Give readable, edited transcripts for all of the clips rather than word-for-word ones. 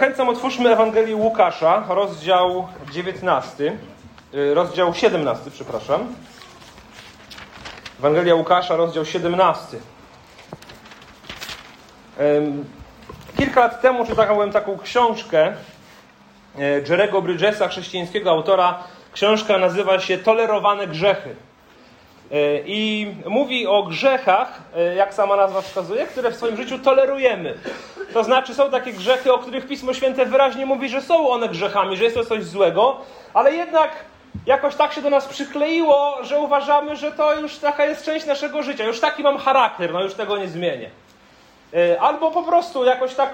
Chętnie otwórzmy Ewangelię Łukasza, rozdział 17, przepraszam. Ewangelia Łukasza, rozdział 17. Kilka lat temu czytałem taką książkę Jerry'ego Bridgesa, chrześcijańskiego autora. Książka nazywa się Tolerowane grzechy. I mówi o grzechach, jak sama nazwa wskazuje, które w swoim życiu tolerujemy. To znaczy są takie grzechy, o których Pismo Święte wyraźnie mówi, że są one grzechami, że jest to coś złego, ale jednak jakoś tak się do nas przykleiło, że uważamy, że to już taka jest część naszego życia. Już taki mam charakter, no już tego nie zmienię. Albo po prostu jakoś tak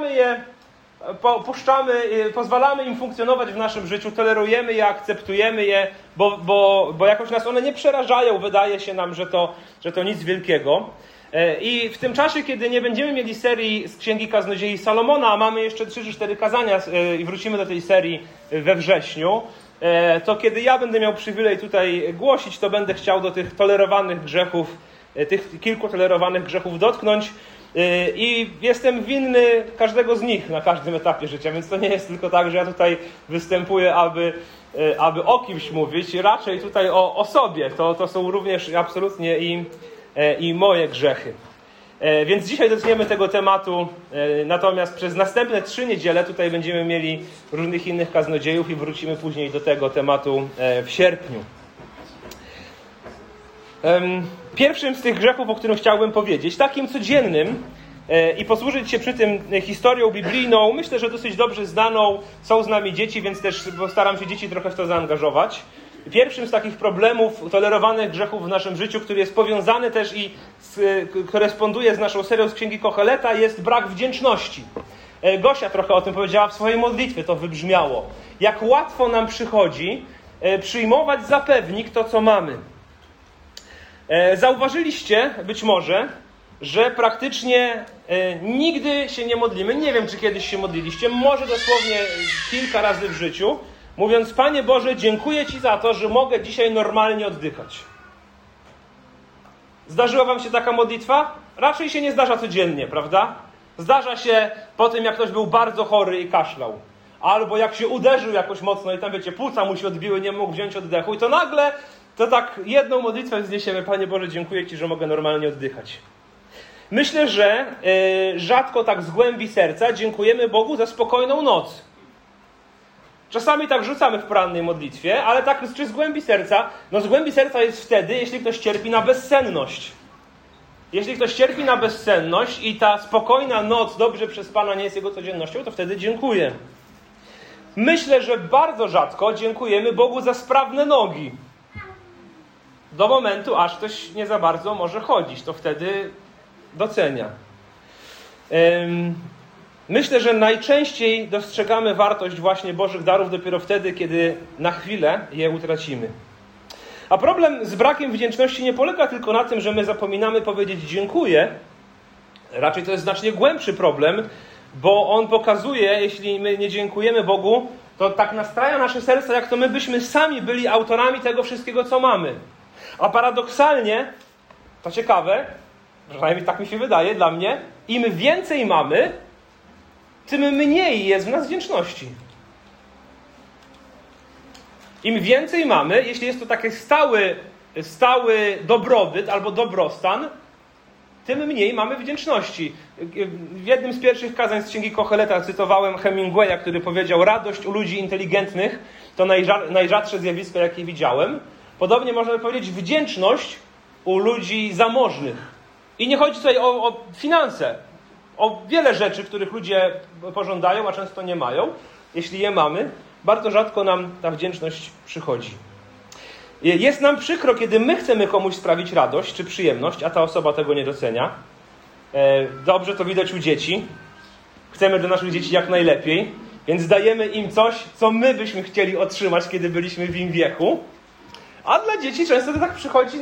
pozwalamy im funkcjonować w naszym życiu, tolerujemy je, akceptujemy je, bo jakoś nas one nie przerażają, wydaje się nam, że to nic wielkiego. I w tym czasie, kiedy nie będziemy mieli serii z Księgi Kaznodziei Salomona, a mamy jeszcze 3 czy 4 kazania i wrócimy do tej serii we wrześniu, to kiedy ja będę miał przywilej tutaj głosić, to będę chciał do tych tolerowanych grzechów, tych kilku tolerowanych grzechów dotknąć. I jestem winny każdego z nich na każdym etapie życia, więc to nie jest tylko tak, że ja tutaj występuję, aby o kimś mówić, raczej tutaj o sobie. To są również absolutnie i moje grzechy. Więc dzisiaj dotkniemy tego tematu, natomiast przez następne 3 niedziele tutaj będziemy mieli różnych innych kaznodziejów i wrócimy później do tego tematu w sierpniu. Pierwszym z tych grzechów, o którym chciałbym powiedzieć, takim codziennym i posłużyć się przy tym historią biblijną, myślę, że dosyć dobrze znaną, są z nami dzieci, więc też postaram się dzieci trochę w to zaangażować. Pierwszym z takich problemów, tolerowanych grzechów w naszym życiu, który jest powiązany też i koresponduje z naszą serią z Księgi Kocheleta, jest brak wdzięczności. Gosia trochę o tym powiedziała w swojej modlitwie, to wybrzmiało. Jak łatwo nam przychodzi przyjmować za pewnik to, co mamy. Zauważyliście być może, że praktycznie nigdy się nie modlimy. Nie wiem, czy kiedyś się modliliście, może dosłownie kilka razy w życiu, mówiąc: Panie Boże, dziękuję Ci za to, że mogę dzisiaj normalnie oddychać. Zdarzyła wam się taka modlitwa? Raczej się nie zdarza codziennie, prawda? Zdarza się po tym, jak ktoś był bardzo chory i kaszlał. Albo jak się uderzył jakoś mocno i tam, wiecie, płuca mu się odbiły, nie mógł wziąć oddechu i to nagle to tak jedną modlitwę wzniesiemy: Panie Boże, dziękuję Ci, że mogę normalnie oddychać. Myślę, że rzadko tak z głębi serca dziękujemy Bogu za spokojną noc. Czasami tak rzucamy w porannej modlitwie, ale tak czy z głębi serca? No z głębi serca jest wtedy, jeśli ktoś cierpi na bezsenność. Jeśli ktoś cierpi na bezsenność i ta spokojna noc dobrze przespana nie jest jego codziennością, to wtedy dziękuję. Myślę, że bardzo rzadko dziękujemy Bogu za sprawne nogi. Do momentu, aż ktoś nie za bardzo może chodzić, to wtedy docenia. Myślę, że najczęściej dostrzegamy wartość właśnie Bożych darów dopiero wtedy, kiedy na chwilę je utracimy. A problem z brakiem wdzięczności nie polega tylko na tym, że my zapominamy powiedzieć dziękuję. Raczej to jest znacznie głębszy problem, bo on pokazuje, jeśli my nie dziękujemy Bogu, to tak nastraja nasze serca, jak to my byśmy sami byli autorami tego wszystkiego, co mamy. A paradoksalnie, to ciekawe, przynajmniej tak mi się wydaje dla mnie, im więcej mamy, tym mniej jest w nas wdzięczności. Im więcej mamy, jeśli jest to taki stały dobrobyt albo dobrostan, tym mniej mamy wdzięczności. W jednym z pierwszych kazań z Księgi Kocheleta cytowałem Hemingwaya, który powiedział: radość u ludzi inteligentnych to najrzadsze zjawisko, jakie widziałem. Podobnie można by powiedzieć wdzięczność u ludzi zamożnych. I nie chodzi tutaj o finanse, o wiele rzeczy, których ludzie pożądają, a często nie mają. Jeśli je mamy, bardzo rzadko nam ta wdzięczność przychodzi. Jest nam przykro, kiedy my chcemy komuś sprawić radość czy przyjemność, a ta osoba tego nie docenia. Dobrze to widać u dzieci. Chcemy dla naszych dzieci jak najlepiej, więc dajemy im coś, co my byśmy chcieli otrzymać, kiedy byliśmy w im wieku. A dla dzieci często to tak przychodzi,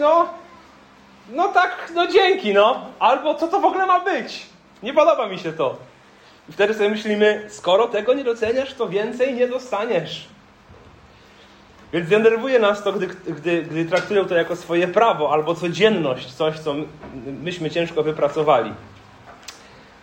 dzięki, albo co to w ogóle ma być? Nie podoba mi się to. I wtedy sobie myślimy: skoro tego nie doceniasz, to więcej nie dostaniesz. Więc denerwuje nas to, gdy traktują to jako swoje prawo albo codzienność, coś, co myśmy ciężko wypracowali.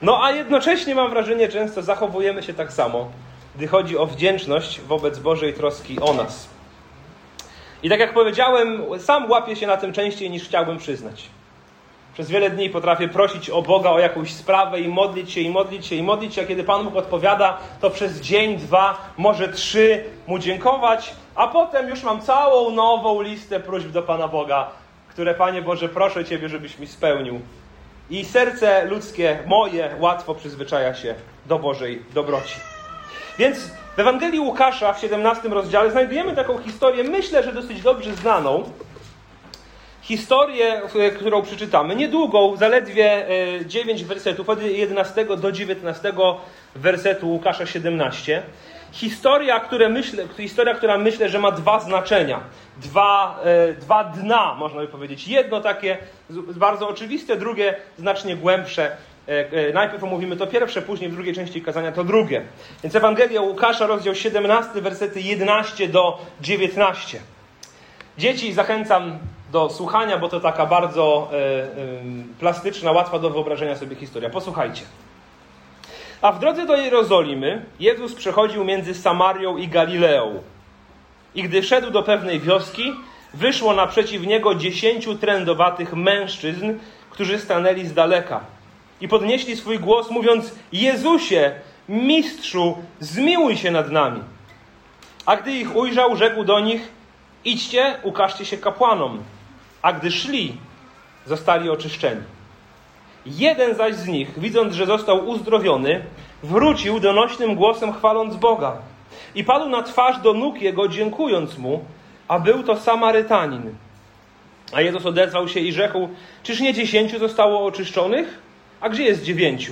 No a jednocześnie mam wrażenie, często zachowujemy się tak samo, gdy chodzi o wdzięczność wobec Bożej troski o nas. I tak jak powiedziałem, sam łapię się na tym częściej niż chciałbym przyznać. Przez wiele dni potrafię prosić o Boga o jakąś sprawę i modlić się, a kiedy Pan Bóg odpowiada, to przez dzień, 2, może 3 Mu dziękować, a potem już mam całą nową listę próśb do Pana Boga, które, Panie Boże, proszę Ciebie, żebyś mi spełnił. I serce ludzkie, moje, łatwo przyzwyczaja się do Bożej dobroci. Więc w Ewangelii Łukasza w 17 rozdziale znajdujemy taką historię, myślę, że dosyć dobrze znaną. Historię, którą przeczytamy, niedługą, zaledwie 9 wersetów, od 11 do 19 wersetu Łukasza 17. Historia, która myślę, że ma 2 znaczenia. Dwa dna, można by powiedzieć. Jedno takie bardzo oczywiste, drugie znacznie głębsze. Najpierw omówimy to pierwsze, później w drugiej części kazania to drugie. Więc Ewangelia Łukasza, rozdział 17, wersety 11 do 19. Dzieci zachęcam do słuchania, bo to taka bardzo plastyczna, łatwa do wyobrażenia sobie historia. Posłuchajcie. A w drodze do Jerozolimy Jezus przechodził między Samarią i Galileą. I gdy szedł do pewnej wioski, wyszło naprzeciw niego 10 trędowatych mężczyzn, którzy stanęli z daleka. I podnieśli swój głos, mówiąc: Jezusie, Mistrzu, zmiłuj się nad nami. A gdy ich ujrzał, rzekł do nich: idźcie, ukażcie się kapłanom. A gdy szli, zostali oczyszczeni. Jeden zaś z nich, widząc, że został uzdrowiony, wrócił donośnym głosem, chwaląc Boga. I padł na twarz do nóg Jego, dziękując Mu, a był to Samarytanin. A Jezus odezwał się i rzekł: czyż nie 10 zostało oczyszczonych? A gdzie jest 9?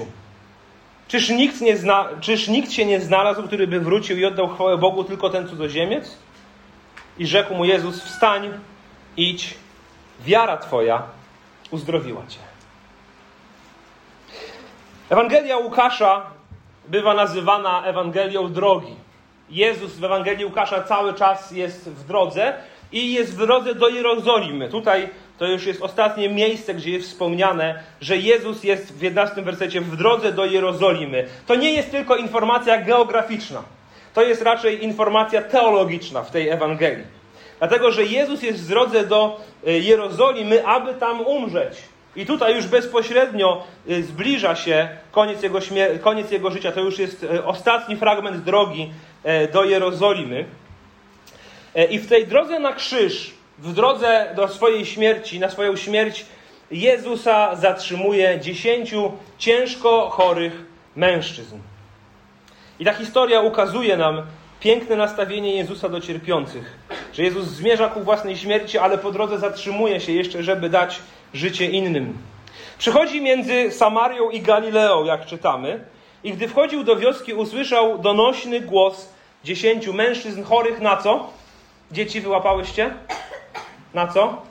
Czyż nikt się nie znalazł, który by wrócił i oddał chwałę Bogu, tylko ten cudzoziemiec? I rzekł mu Jezus: wstań, idź, wiara Twoja uzdrowiła Cię. Ewangelia Łukasza bywa nazywana Ewangelią drogi. Jezus w Ewangelii Łukasza cały czas jest w drodze i jest w drodze do Jerozolimy. Tutaj to już jest ostatnie miejsce, gdzie jest wspomniane, że Jezus jest w 11 wersecie w drodze do Jerozolimy. To nie jest tylko informacja geograficzna. To jest raczej informacja teologiczna w tej Ewangelii. Dlatego, że Jezus jest w drodze do Jerozolimy, aby tam umrzeć. I tutaj już bezpośrednio zbliża się koniec Jego życia. To już jest ostatni fragment drogi do Jerozolimy. I w tej drodze na krzyż, w drodze do swojej śmierci, na swoją śmierć, Jezusa zatrzymuje 10 ciężko chorych mężczyzn. I ta historia ukazuje nam piękne nastawienie Jezusa do cierpiących. Że Jezus zmierza ku własnej śmierci, ale po drodze zatrzymuje się jeszcze, żeby dać życie innym. Przechodzi między Samarią i Galileą, jak czytamy. I gdy wchodził do wioski, usłyszał donośny głos 10 mężczyzn chorych na co? Dzieci, wyłapałyście? Na co?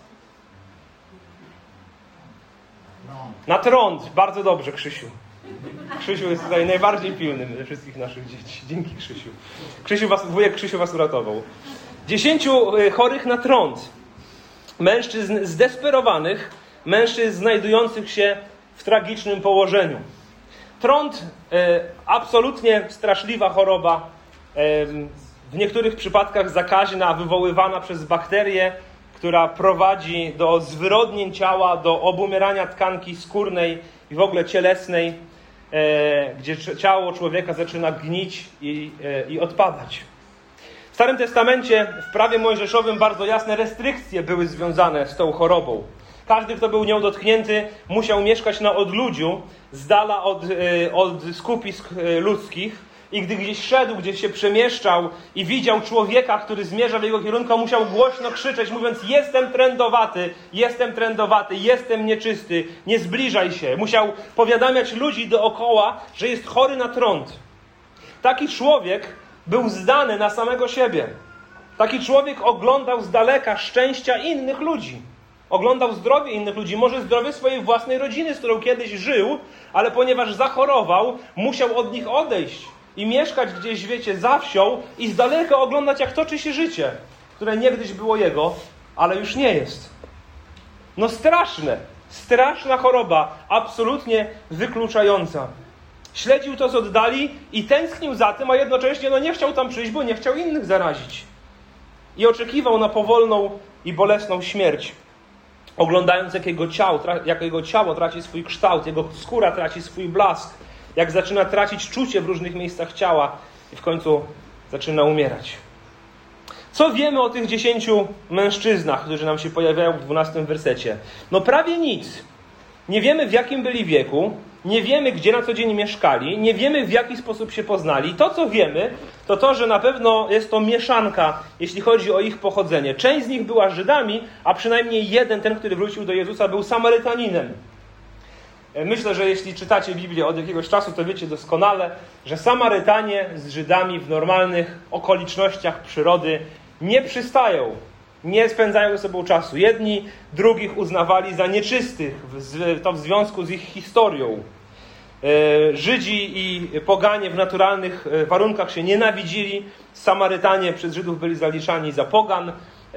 Na trąd. Bardzo dobrze, Krzysiu. Krzysiu jest tutaj najbardziej pilnym ze wszystkich naszych dzieci. Dzięki, Krzysiu. Wujek Krzysiu was uratował. 10 chorych na trąd. Mężczyzn zdesperowanych, mężczyzn znajdujących się w tragicznym położeniu. Trąd, absolutnie straszliwa choroba, w niektórych przypadkach zakaźna, wywoływana przez bakterię, która prowadzi do zwyrodnień ciała, do obumierania tkanki skórnej i w ogóle cielesnej, gdzie ciało człowieka zaczyna gnić i odpadać. W Starym Testamencie, w prawie mojżeszowym bardzo jasne restrykcje były związane z tą chorobą. Każdy, kto był nią dotknięty, musiał mieszkać na odludziu, z dala od skupisk ludzkich. I gdy gdzieś szedł, gdzieś się przemieszczał i widział człowieka, który zmierza w jego kierunku, musiał głośno krzyczeć, mówiąc: jestem trędowaty, jestem nieczysty, nie zbliżaj się. Musiał powiadamiać ludzi dookoła, że jest chory na trąd. Taki człowiek był zdany na samego siebie. Taki człowiek oglądał z daleka szczęścia innych ludzi. Oglądał zdrowie innych ludzi, może zdrowie swojej własnej rodziny, z którą kiedyś żył, ale ponieważ zachorował, musiał od nich odejść i mieszkać gdzieś, wiecie, za wsią i z daleka oglądać, jak toczy się życie, które niegdyś było jego, ale już nie jest. No straszna choroba, absolutnie wykluczająca. Śledził to z oddali i tęsknił za tym, a jednocześnie nie chciał tam przyjść, bo nie chciał innych zarazić. I oczekiwał na powolną i bolesną śmierć. Oglądając, jak jego ciało traci swój kształt, jego skóra traci swój blask, jak zaczyna tracić czucie w różnych miejscach ciała i w końcu zaczyna umierać. Co wiemy o tych 10 mężczyznach, którzy nam się pojawiają w 12 wersecie? Prawie nic. Nie wiemy, w jakim byli wieku, nie wiemy, gdzie na co dzień mieszkali, nie wiemy, w jaki sposób się poznali. To, co wiemy, to to, że na pewno jest to mieszanka, jeśli chodzi o ich pochodzenie. Część z nich była Żydami, a przynajmniej jeden, ten, który wrócił do Jezusa, był Samarytaninem. Myślę, że jeśli czytacie Biblię od jakiegoś czasu, to wiecie doskonale, że Samarytanie z Żydami w normalnych okolicznościach przyrody nie przystają, nie spędzają ze sobą czasu. Jedni drugich uznawali za nieczystych, to w związku z ich historią. Żydzi i poganie w naturalnych warunkach się nienawidzili. Samarytanie przez Żydów byli zaliczani za pogan.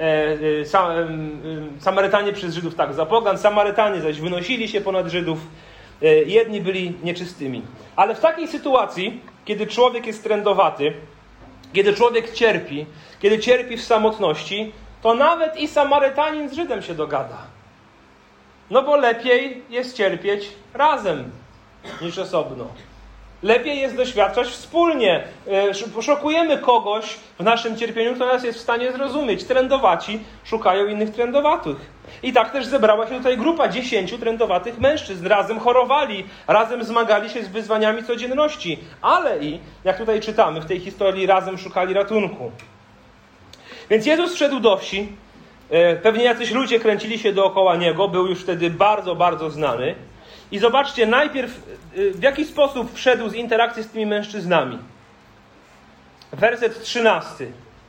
Samarytanie przez Żydów za pogan. Samarytanie zaś wynosili się ponad Żydów. Jedni byli nieczystymi. Ale w takiej sytuacji, kiedy człowiek jest trędowaty, kiedy człowiek cierpi, kiedy cierpi w samotności, to nawet i Samarytanin z Żydem się dogada. Bo lepiej jest cierpieć razem niż osobno. Lepiej jest doświadczać wspólnie. Szokujemy kogoś w naszym cierpieniu, kto nas jest w stanie zrozumieć. Trędowaci szukają innych trędowatych. I tak też zebrała się tutaj grupa 10 trędowatych mężczyzn. Razem chorowali, razem zmagali się z wyzwaniami codzienności. Ale i, jak tutaj czytamy w tej historii, razem szukali ratunku. Więc Jezus wszedł do wsi. Pewnie jacyś ludzie kręcili się dookoła Niego. Był już wtedy bardzo, bardzo znany. I zobaczcie najpierw, w jaki sposób wszedł z interakcji z tymi mężczyznami. Werset 13.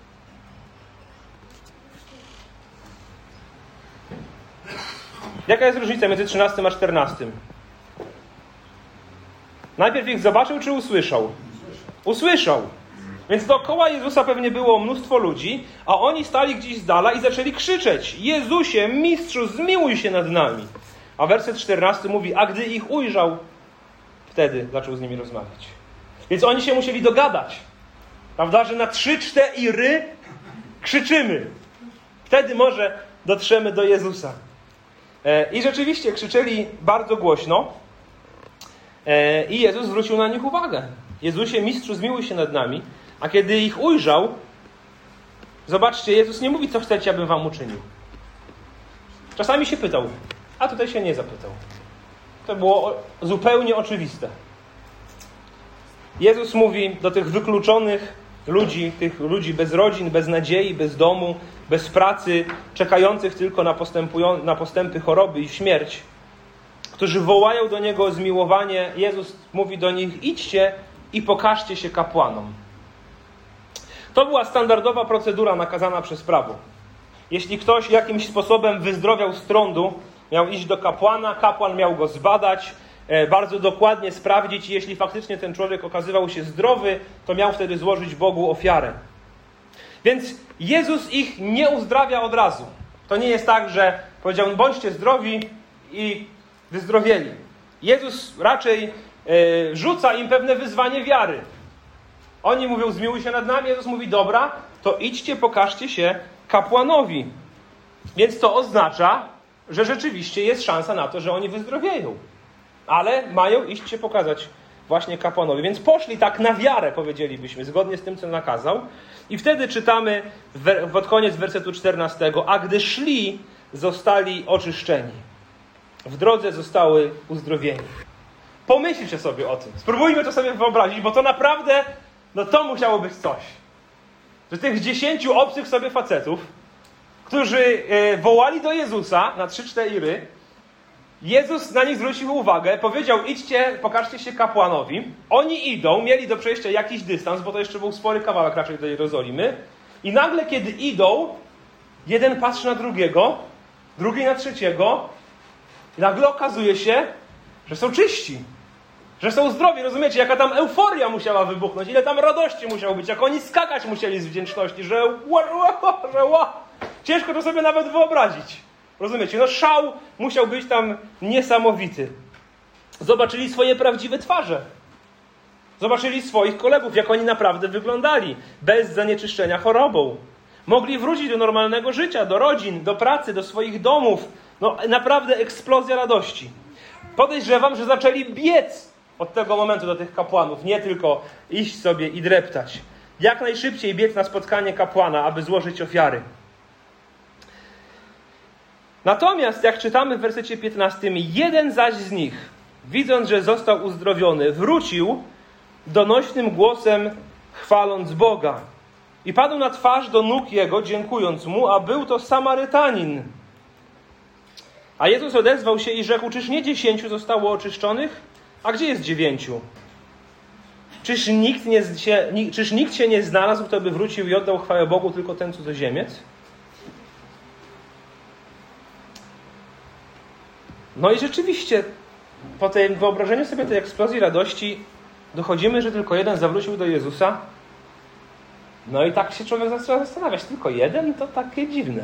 Jaka jest różnica między 13 a 14? Najpierw ich zobaczył, czy usłyszał? Usłyszał. Więc dookoła Jezusa pewnie było mnóstwo ludzi, a oni stali gdzieś z dala i zaczęli krzyczeć: Jezusie, Mistrzu, zmiłuj się nad nami. A werset 14 mówi: a gdy ich ujrzał, wtedy zaczął z nimi rozmawiać. Więc oni się musieli dogadać. Prawda, że na 3-4 krzyczymy. Wtedy może dotrzemy do Jezusa. I rzeczywiście krzyczeli bardzo głośno. I Jezus zwrócił na nich uwagę. Jezusie, Mistrzu, zmiłuj się nad nami. A kiedy ich ujrzał, zobaczcie, Jezus nie mówi: co chcecie, abym wam uczynił. Czasami się pytał, a tutaj się nie zapytał. To było zupełnie oczywiste. Jezus mówi do tych wykluczonych ludzi, tych ludzi bez rodzin, bez nadziei, bez domu, bez pracy, czekających tylko na postępy choroby i śmierć, którzy wołają do Niego o zmiłowanie. Jezus mówi do nich: idźcie i pokażcie się kapłanom. To była standardowa procedura nakazana przez prawo. Jeśli ktoś jakimś sposobem wyzdrowiał z trądu, miał iść do kapłana, kapłan miał go zbadać, bardzo dokładnie sprawdzić i jeśli faktycznie ten człowiek okazywał się zdrowy, to miał wtedy złożyć Bogu ofiarę. Więc Jezus ich nie uzdrawia od razu. To nie jest tak, że powiedział: bądźcie zdrowi i wyzdrowieli. Jezus raczej rzuca im pewne wyzwanie wiary. Oni mówią: zmiłuj się nad nami. Jezus mówi: dobra, to idźcie, pokażcie się kapłanowi. Więc to oznacza, że rzeczywiście jest szansa na to, że oni wyzdrowieją. Ale mają iść się pokazać właśnie kapłanowi. Więc poszli tak na wiarę, powiedzielibyśmy, zgodnie z tym, co nakazał. I wtedy czytamy pod koniec wersetu 14. A gdy szli, zostali oczyszczeni. W drodze zostały uzdrowieni. Pomyślcie sobie o tym. Spróbujmy to sobie wyobrazić, bo to naprawdę, to musiało być coś. Że tych 10 obcych sobie facetów, którzy wołali do Jezusa na 3-4, Jezus na nich zwrócił uwagę, powiedział: idźcie, pokażcie się kapłanowi. Oni idą, mieli do przejścia jakiś dystans, bo to jeszcze był spory kawałek raczej do Jerozolimy. I nagle, kiedy idą, jeden patrzy na drugiego, drugi na trzeciego i nagle okazuje się, że są czyści. Że są zdrowi, rozumiecie? Jaka tam euforia musiała wybuchnąć, ile tam radości musiało być, jak oni skakać musieli z wdzięczności, że ciężko to sobie nawet wyobrazić. Rozumiecie? Szał musiał być tam niesamowity. Zobaczyli swoje prawdziwe twarze. Zobaczyli swoich kolegów, jak oni naprawdę wyglądali, bez zanieczyszczenia chorobą. Mogli wrócić do normalnego życia, do rodzin, do pracy, do swoich domów. No naprawdę eksplozja radości. Podejrzewam, że zaczęli biec od tego momentu do tych kapłanów, nie tylko iść sobie i dreptać. Jak najszybciej biec na spotkanie kapłana, aby złożyć ofiary. Natomiast, jak czytamy w wersecie 15, jeden zaś z nich, widząc, że został uzdrowiony, wrócił donośnym głosem, chwaląc Boga. I padł na twarz do nóg Jego, dziękując Mu, a był to Samarytanin. A Jezus odezwał się i rzekł, czyż nie 10 zostało oczyszczonych? A gdzie jest 9? Czyż nikt się nie znalazł, kto by wrócił i oddał chwałę Bogu, tylko ten cudzoziemiec? No i rzeczywiście, po tym wyobrażeniu sobie tej eksplozji radości, dochodzimy, że tylko jeden zawrócił do Jezusa. No i tak się człowiek zaczyna zastanawiać. Tylko jeden? To takie dziwne.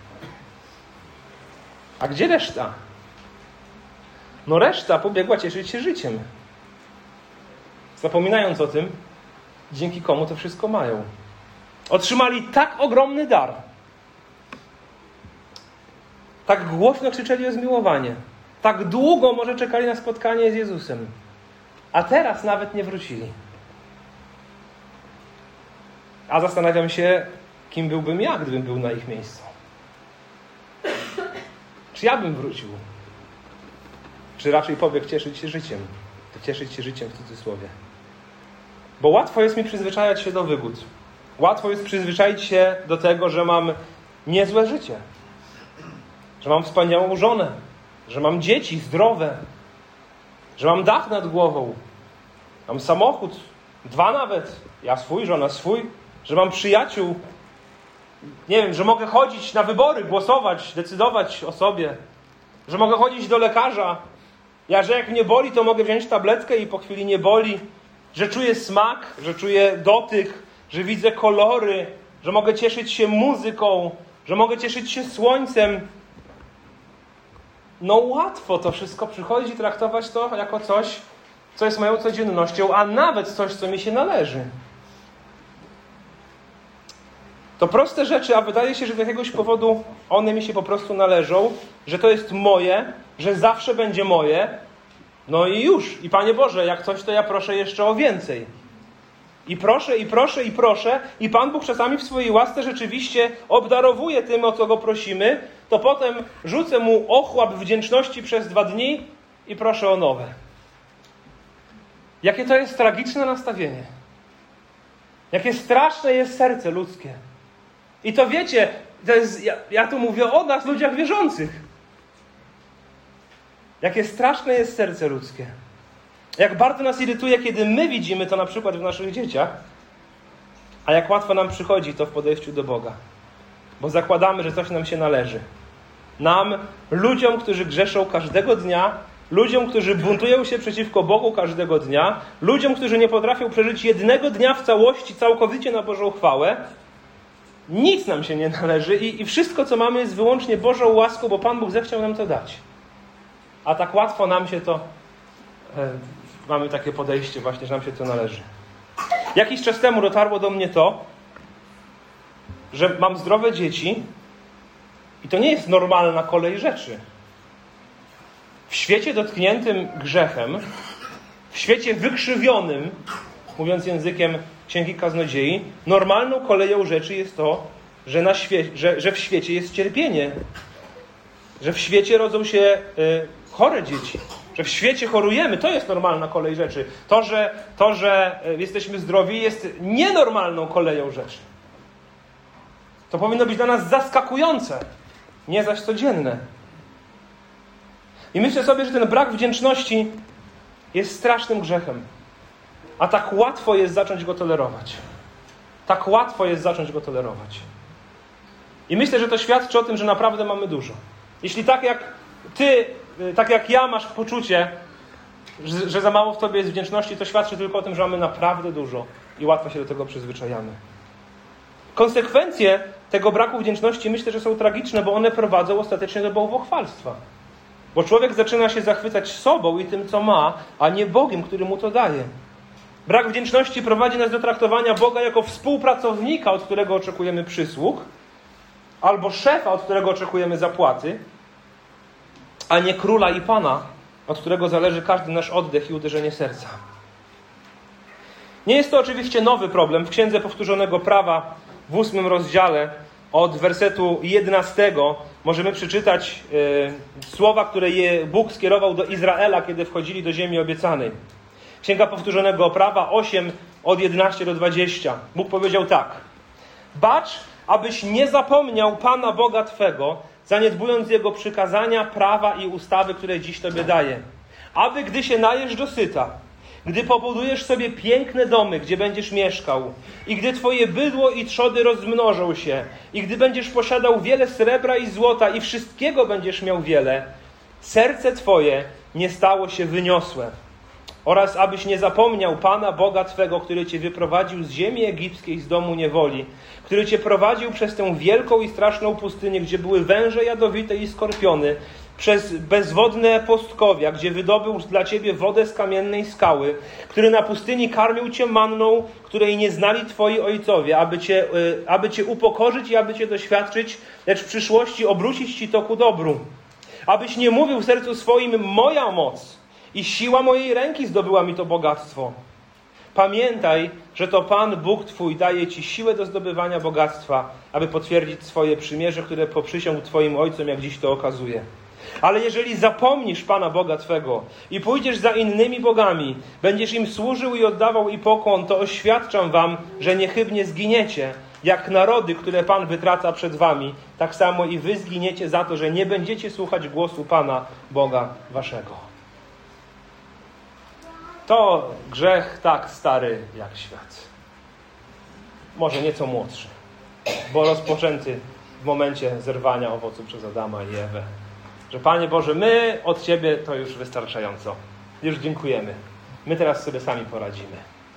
A gdzie reszta? No reszta pobiegła cieszyć się życiem. Zapominając o tym, dzięki komu to wszystko mają. Otrzymali tak ogromny dar. Tak głośno krzyczeli o zmiłowanie. Tak długo może czekali na spotkanie z Jezusem. A teraz nawet nie wrócili. A zastanawiam się, kim byłbym ja, gdybym był na ich miejscu. Czy ja bym wrócił? Czy raczej pobiegł cieszyć się życiem? To cieszyć się życiem w cudzysłowie. Bo łatwo jest mi przyzwyczajać się do wygód. Łatwo jest przyzwyczaić się do tego, że mam niezłe życie. Że mam wspaniałą żonę. Że mam dzieci zdrowe. Że mam dach nad głową. Mam samochód. 2 nawet. Ja swój, żona swój. Że mam przyjaciół. Nie wiem, że mogę chodzić na wybory, głosować, decydować o sobie. Że mogę chodzić do lekarza. Że jak mnie boli, to mogę wziąć tabletkę i po chwili nie boli. Że czuję smak, że czuję dotyk, że widzę kolory, że mogę cieszyć się muzyką, że mogę cieszyć się słońcem. No łatwo to wszystko przychodzić i traktować to jako coś, co jest moją codziennością, a nawet coś, co mi się należy. To proste rzeczy, a wydaje się, że z jakiegoś powodu one mi się po prostu należą, że to jest moje, że zawsze będzie moje. No i już. I Panie Boże, jak coś, to ja proszę jeszcze o więcej. I proszę, i proszę, i proszę. I Pan Bóg czasami w swojej łasce rzeczywiście obdarowuje tym, o co Go prosimy. To potem rzucę Mu ochłap wdzięczności przez 2 dni i proszę o nowe. Jakie to jest tragiczne nastawienie. Jakie straszne jest serce ludzkie. I to wiecie, to jest, ja tu mówię o nas, ludziach wierzących. Jakie straszne jest serce ludzkie. Jak bardzo nas irytuje, kiedy my widzimy to na przykład w naszych dzieciach, a jak łatwo nam przychodzi to w podejściu do Boga. Bo zakładamy, że coś nam się należy. Nam, ludziom, którzy grzeszą każdego dnia, ludziom, którzy buntują się przeciwko Bogu każdego dnia, ludziom, którzy nie potrafią przeżyć jednego dnia w całości, całkowicie na Bożą chwałę, nic nam się nie należy i wszystko, co mamy, jest wyłącznie Bożą łaską, bo Pan Bóg zechciał nam to dać. A tak łatwo nam się to... mamy takie podejście właśnie, że nam się to należy. Jakiś czas temu dotarło do mnie to, że mam zdrowe dzieci i to nie jest normalna kolej rzeczy. W świecie dotkniętym grzechem, w świecie wykrzywionym, mówiąc językiem Księgi Kaznodziei, normalną koleją rzeczy jest to, że w świecie jest cierpienie. Że w świecie rodzą się chore dzieci. Że w świecie chorujemy. To jest normalna kolej rzeczy. To, że jesteśmy zdrowi, jest nienormalną koleją rzeczy. To powinno być dla nas zaskakujące, nie zaś codzienne. I myślę sobie, że ten brak wdzięczności jest strasznym grzechem. A tak łatwo jest zacząć go tolerować. Tak łatwo jest zacząć go tolerować. I myślę, że to świadczy o tym, że naprawdę mamy dużo. Jeśli tak jak ty, tak jak ja masz poczucie, że za mało w tobie jest wdzięczności, to świadczy tylko o tym, że mamy naprawdę dużo i łatwo się do tego przyzwyczajamy. Konsekwencje tego braku wdzięczności myślę, że są tragiczne, bo one prowadzą ostatecznie do bałwochwalstwa. Bo człowiek zaczyna się zachwycać sobą i tym, co ma, a nie Bogiem, który mu to daje. Brak wdzięczności prowadzi nas do traktowania Boga jako współpracownika, od którego oczekujemy przysług, albo szefa, od którego oczekujemy zapłaty, a nie króla i pana, od którego zależy każdy nasz oddech i uderzenie serca. Nie jest to oczywiście nowy problem. W Księdze Powtórzonego Prawa w 8 rozdziale od wersetu 11 możemy przeczytać słowa, które Bóg skierował do Izraela, kiedy wchodzili do ziemi obiecanej. Księga Powtórzonego Prawa 8 od 11 do 20. Bóg powiedział tak: bacz, abyś nie zapomniał Pana Boga Twego, zaniedbując Jego przykazania, prawa i ustawy, które dziś Tobie daję. Aby gdy się najesz dosyta, gdy pobudujesz sobie piękne domy, gdzie będziesz mieszkał, i gdy Twoje bydło i trzody rozmnożą się, i gdy będziesz posiadał wiele srebra i złota i wszystkiego będziesz miał wiele, serce Twoje nie stało się wyniosłe. Oraz abyś nie zapomniał Pana Boga Twego, który Cię wyprowadził z ziemi egipskiej, z domu niewoli, który Cię prowadził przez tę wielką i straszną pustynię, gdzie były węże jadowite i skorpiony, przez bezwodne pustkowia, gdzie wydobył dla Ciebie wodę z kamiennej skały, który na pustyni karmił Cię manną, której nie znali Twoi ojcowie, aby Cię upokorzyć i aby Cię doświadczyć, lecz w przyszłości obrócić Ci to ku dobru. Abyś nie mówił w sercu swoim: moja moc i siła mojej ręki zdobyła mi to bogactwo. Pamiętaj, że to Pan Bóg Twój daje Ci siłę do zdobywania bogactwa, aby potwierdzić swoje przymierze, które poprzysiągł Twoim ojcom, jak dziś to okazuje. Ale jeżeli zapomnisz Pana Boga Twego i pójdziesz za innymi bogami, będziesz im służył i oddawał im pokłon, to oświadczam wam, że niechybnie zginiecie. Jak narody, które Pan wytraca przed wami, tak samo i wy zginiecie za to, że nie będziecie słuchać głosu Pana Boga waszego. To grzech tak stary jak świat. Może nieco młodszy, bo rozpoczęty w momencie zerwania owocu przez Adama i Ewę. Że Panie Boże, my od Ciebie to już wystarczająco. Już dziękujemy. My teraz sobie sami poradzimy.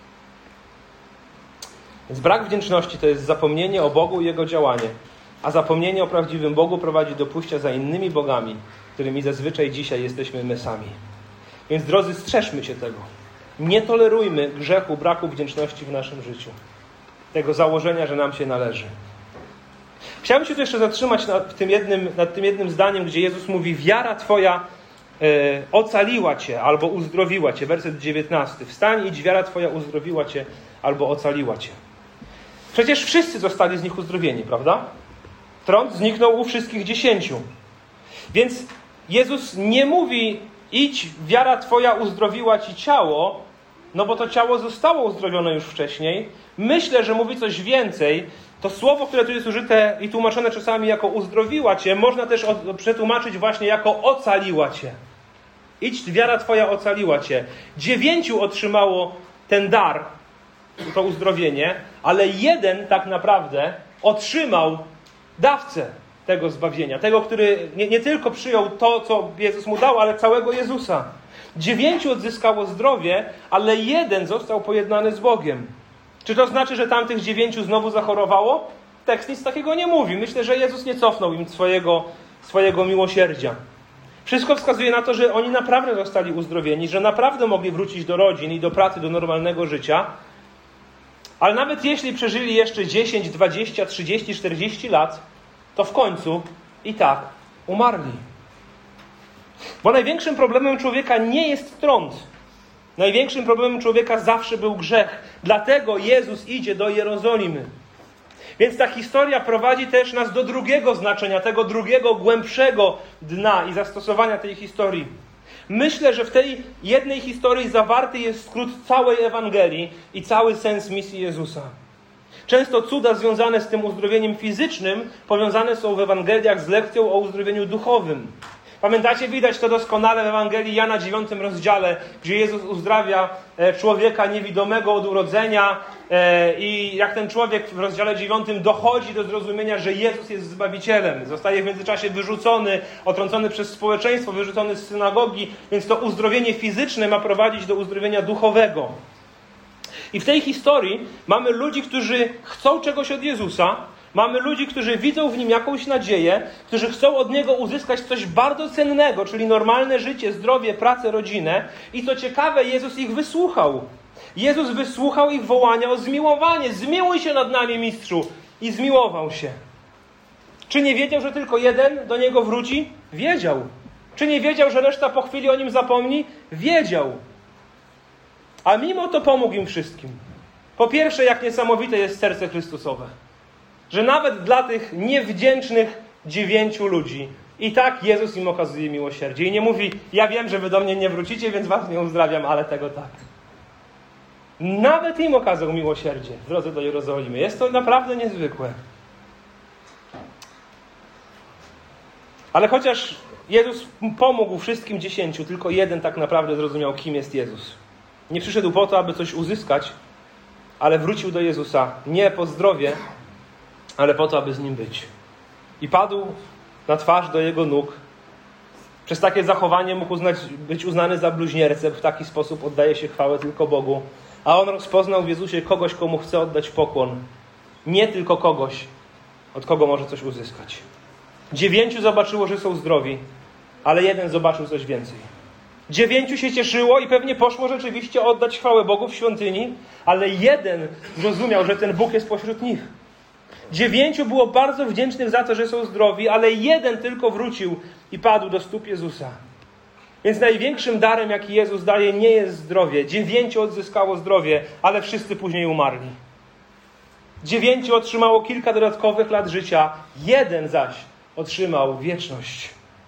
Więc brak wdzięczności to jest zapomnienie o Bogu i Jego działanie. A zapomnienie o prawdziwym Bogu prowadzi do pójścia za innymi bogami, którymi zazwyczaj dzisiaj jesteśmy my sami. Więc drodzy, strzeżmy się tego. Nie tolerujmy grzechu braku wdzięczności w naszym życiu. Tego założenia, że nam się należy. Chciałbym się tu jeszcze zatrzymać nad tym jednym zdaniem, gdzie Jezus mówi: wiara Twoja ocaliła Cię albo uzdrowiła Cię. Werset 19. Wstań, idź, wiara Twoja uzdrowiła Cię albo ocaliła Cię. Przecież wszyscy zostali z nich uzdrowieni, prawda? Trąd zniknął u wszystkich 10. Więc Jezus nie mówi: idź, wiara Twoja uzdrowiła Ci ciało, no bo to ciało zostało uzdrowione już wcześniej. Myślę, że mówi coś więcej. To słowo, które tu jest użyte i tłumaczone czasami jako uzdrowiła Cię, można też przetłumaczyć właśnie jako ocaliła Cię. Idź, wiara Twoja ocaliła Cię. 9 otrzymało ten dar, to uzdrowienie, ale 1 tak naprawdę otrzymał dawcę tego zbawienia. Tego, który nie tylko przyjął to, co Jezus mu dał, ale całego Jezusa. 9 odzyskało zdrowie, ale 1 został pojednany z Bogiem. Czy to znaczy, że tamtych 9 znowu zachorowało? Tekst nic takiego nie mówi. Myślę, że Jezus nie cofnął im swojego miłosierdzia. Wszystko wskazuje na to, że oni naprawdę zostali uzdrowieni, że naprawdę mogli wrócić do rodzin i do pracy, do normalnego życia. Ale nawet jeśli przeżyli jeszcze 10, 20, 30, 40 lat, to w końcu i tak umarli. Bo największym problemem człowieka nie jest trąd. Największym problemem człowieka zawsze był grzech. Dlatego Jezus idzie do Jerozolimy. Więc ta historia prowadzi też nas do drugiego znaczenia, tego drugiego, głębszego dna i zastosowania tej historii. Myślę, że w tej jednej historii zawarty jest skrót całej Ewangelii i cały sens misji Jezusa. Często cuda związane z tym uzdrowieniem fizycznym powiązane są w Ewangeliach z lekcją o uzdrowieniu duchowym. Pamiętacie, widać to doskonale w Ewangelii Jana 9 rozdziale, gdzie Jezus uzdrawia człowieka niewidomego od urodzenia i jak ten człowiek w rozdziale 9 dochodzi do zrozumienia, że Jezus jest Zbawicielem. Zostaje w międzyczasie wyrzucony, otrącony przez społeczeństwo, wyrzucony z synagogi, więc to uzdrowienie fizyczne ma prowadzić do uzdrowienia duchowego. I w tej historii mamy ludzi, którzy chcą czegoś od Jezusa, mamy ludzi, którzy widzą w Nim jakąś nadzieję, którzy chcą od Niego uzyskać coś bardzo cennego, czyli normalne życie, zdrowie, pracę, rodzinę. I co ciekawe, Jezus ich wysłuchał. Jezus wysłuchał ich wołania o zmiłowanie. Zmiłuj się nad nami, Mistrzu. I zmiłował się. Czy nie wiedział, że tylko jeden do Niego wróci? Wiedział. Czy nie wiedział, że reszta po chwili o Nim zapomni? Wiedział. A mimo to pomógł im wszystkim. Po pierwsze, jak niesamowite jest serce Chrystusowe. Że nawet dla tych niewdzięcznych 9 ludzi i tak Jezus im okazuje miłosierdzie. I nie mówi, ja wiem, że wy do mnie nie wrócicie, więc was nie uzdrawiam, ale tego tak. Nawet im okazał miłosierdzie w drodze do Jerozolimy. Jest to naprawdę niezwykłe. Ale chociaż Jezus pomógł wszystkim 10, tylko jeden tak naprawdę zrozumiał, kim jest Jezus. Nie przyszedł po to, aby coś uzyskać, ale wrócił do Jezusa nie po zdrowie, ale po to, aby z Nim być. I padł na twarz do Jego nóg. Przez takie zachowanie mógł być uznany za bluźniercę. W taki sposób oddaje się chwałę tylko Bogu. A on rozpoznał w Jezusie kogoś, komu chce oddać pokłon. Nie tylko kogoś, od kogo może coś uzyskać. 9 zobaczyło, że są zdrowi, ale jeden zobaczył coś więcej. 9 się cieszyło i pewnie poszło rzeczywiście oddać chwałę Bogu w świątyni, ale jeden zrozumiał, że ten Bóg jest pośród nich. 9 było bardzo wdzięcznych za to, że są zdrowi, ale jeden tylko wrócił i padł do stóp Jezusa. Więc największym darem, jaki Jezus daje, nie jest zdrowie. 9 odzyskało zdrowie, ale wszyscy później umarli. 9 otrzymało kilka dodatkowych lat życia, jeden zaś otrzymał wieczność.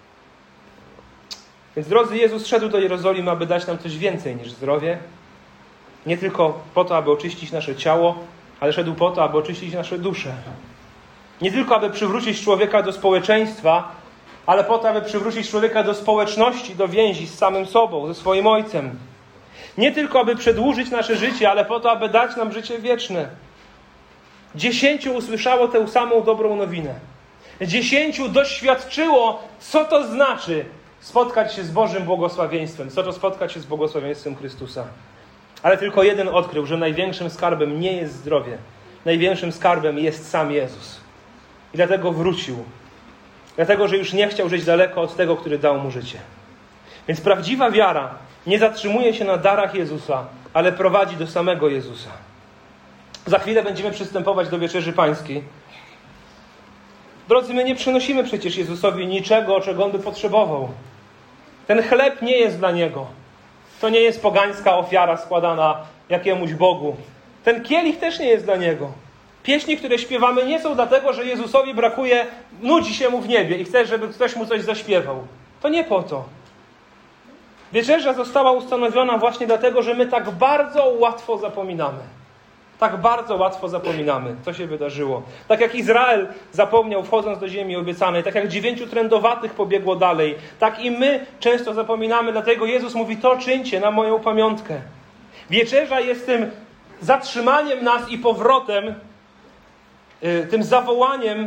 Więc drodzy, Jezus szedł do Jerozolimy, aby dać nam coś więcej niż zdrowie. Nie tylko po to, aby oczyścić nasze ciało, ale szedł po to, aby oczyścić nasze dusze. Nie tylko, aby przywrócić człowieka do społeczeństwa, ale po to, aby przywrócić człowieka do społeczności, do więzi z samym sobą, ze swoim Ojcem. Nie tylko, aby przedłużyć nasze życie, ale po to, aby dać nam życie wieczne. 10 usłyszało tę samą dobrą nowinę. 10 doświadczyło, co to znaczy spotkać się z Bożym błogosławieństwem, co to spotkać się z błogosławieństwem Chrystusa. Ale tylko jeden odkrył, że największym skarbem nie jest zdrowie. Największym skarbem jest sam Jezus. I dlatego wrócił. Dlatego, że już nie chciał żyć daleko od tego, który dał mu życie. Więc prawdziwa wiara nie zatrzymuje się na darach Jezusa, ale prowadzi do samego Jezusa. Za chwilę będziemy przystępować do Wieczerzy Pańskiej. Drodzy, my nie przynosimy przecież Jezusowi niczego, czego On by potrzebował. Ten chleb nie jest dla Niego. To nie jest pogańska ofiara składana jakiemuś Bogu. Ten kielich też nie jest dla Niego. Pieśni, które śpiewamy, nie są dlatego, że Jezusowi brakuje, nudzi się Mu w niebie i chce, żeby ktoś Mu coś zaśpiewał. To nie po to. Wieczerza została ustanowiona właśnie dlatego, że my tak bardzo łatwo zapominamy. Tak bardzo łatwo zapominamy, co się wydarzyło. Tak jak Izrael zapomniał, wchodząc do ziemi obiecanej, tak jak 9 trędowatych pobiegło dalej, tak i my często zapominamy, dlatego Jezus mówi, to czyńcie na moją pamiątkę. Wieczerza jest tym zatrzymaniem nas i powrotem, tym zawołaniem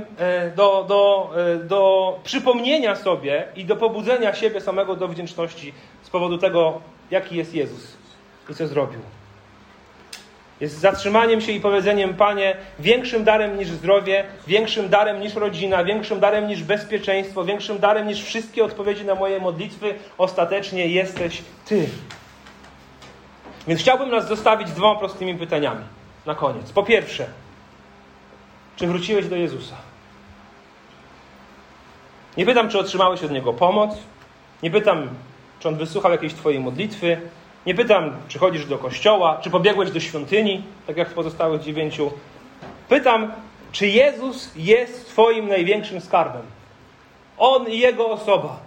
do przypomnienia sobie i do pobudzenia siebie samego do wdzięczności z powodu tego, jaki jest Jezus i co zrobił. Jest zatrzymaniem się i powiedzeniem, Panie, większym darem niż zdrowie, większym darem niż rodzina, większym darem niż bezpieczeństwo, większym darem niż wszystkie odpowiedzi na moje modlitwy, ostatecznie jesteś Ty. Więc chciałbym nas zostawić z 2 prostymi pytaniami na koniec. Po pierwsze, czy wróciłeś do Jezusa? Nie pytam, czy otrzymałeś od Niego pomoc. Nie pytam, czy On wysłuchał jakiejś Twojej modlitwy. Nie pytam, czy chodzisz do kościoła, czy pobiegłeś do świątyni, tak jak w pozostałych 9. Pytam, czy Jezus jest Twoim największym skarbem. On i Jego osoba.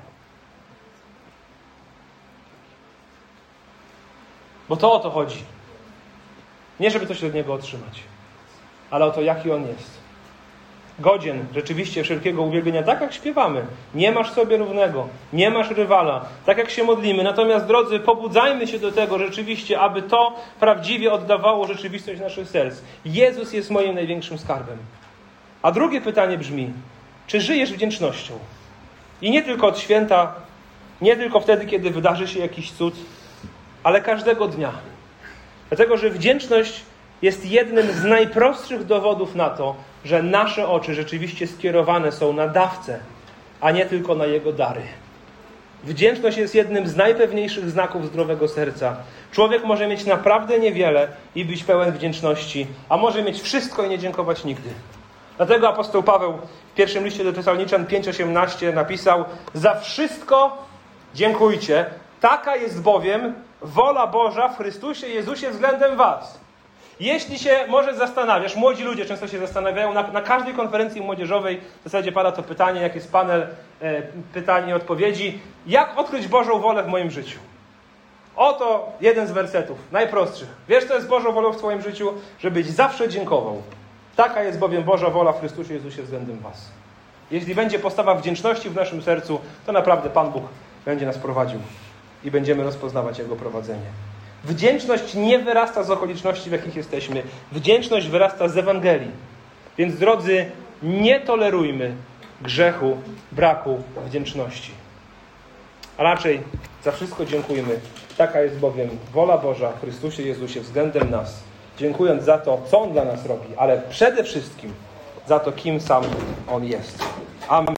Bo to o to chodzi. Nie, żeby coś od Niego otrzymać, ale o to, jaki On jest. Godzien rzeczywiście wszelkiego uwielbienia, tak jak śpiewamy. Nie masz sobie równego, nie masz rywala, tak jak się modlimy. Natomiast, drodzy, pobudzajmy się do tego rzeczywiście, aby to prawdziwie oddawało rzeczywistość naszych serc. Jezus jest moim największym skarbem. A drugie pytanie brzmi, czy żyjesz wdzięcznością? I nie tylko od święta, nie tylko wtedy, kiedy wydarzy się jakiś cud, ale każdego dnia. Dlatego, że wdzięczność jest jednym z najprostszych dowodów na to, że nasze oczy rzeczywiście skierowane są na dawcę, a nie tylko na Jego dary. Wdzięczność jest jednym z najpewniejszych znaków zdrowego serca. Człowiek może mieć naprawdę niewiele i być pełen wdzięczności, a może mieć wszystko i nie dziękować nigdy. Dlatego apostoł Paweł w pierwszym liście do Tesaloniczan 5:18 napisał: za wszystko dziękujcie, taka jest bowiem wola Boża w Chrystusie Jezusie względem was. Jeśli się może zastanawiasz, młodzi ludzie często się zastanawiają, na każdej konferencji młodzieżowej w zasadzie pada to pytanie, jak jest panel pytań i odpowiedzi, jak odkryć Bożą wolę w moim życiu? Oto jeden z wersetów, najprostszych. Wiesz, co jest Bożą wolą w twoim życiu? Żebyś zawsze dziękował. Taka jest bowiem Boża wola w Chrystusie Jezusie względem was. Jeśli będzie postawa wdzięczności w naszym sercu, to naprawdę Pan Bóg będzie nas prowadził i będziemy rozpoznawać Jego prowadzenie. Wdzięczność nie wyrasta z okoliczności, w jakich jesteśmy. Wdzięczność wyrasta z Ewangelii. Więc, drodzy, nie tolerujmy grzechu, braku wdzięczności. A raczej za wszystko dziękujmy. Taka jest bowiem wola Boża w Chrystusie Jezusie względem nas. Dziękując za to, co On dla nas robi, ale przede wszystkim za to, kim sam On jest. Amen.